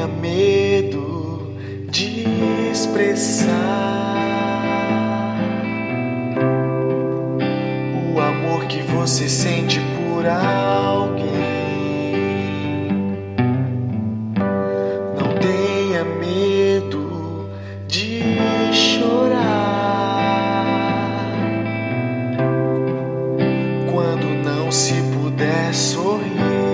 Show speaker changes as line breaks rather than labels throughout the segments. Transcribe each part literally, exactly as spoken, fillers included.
tenha medo de expressar o amor que você sente por alguém. Não tenha medo de chorar quando não se puder sorrir.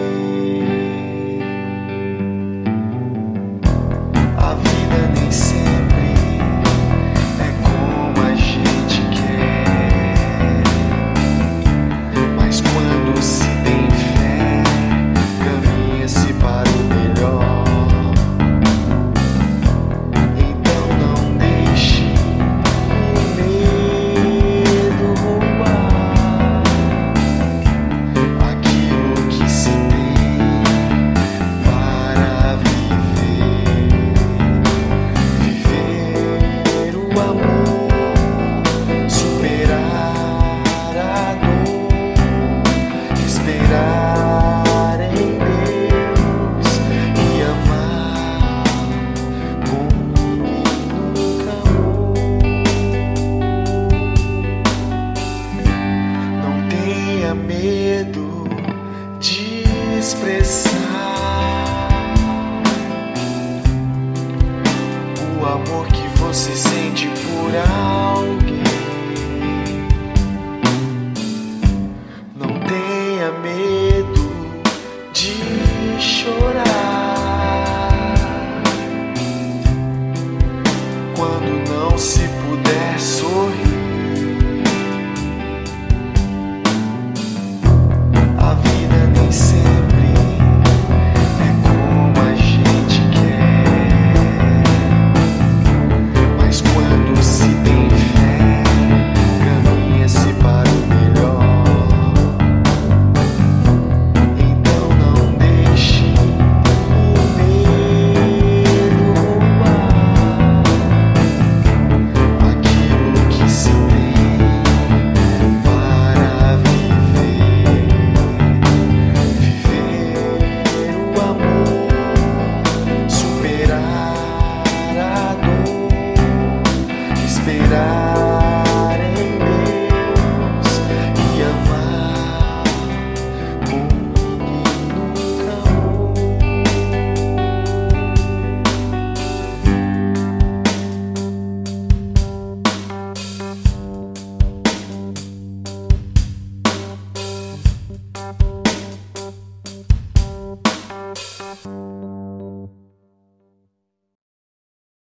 A vida nem sempre é como a gente quer, mas quando se tem fé, caminha-se para o melhor. Então não deixe o medo roubar aquilo que se tem para viver. Viver o amor, superar a dor, esperar em Deus e amar como ninguém nunca amou. Não tenha medo de expressar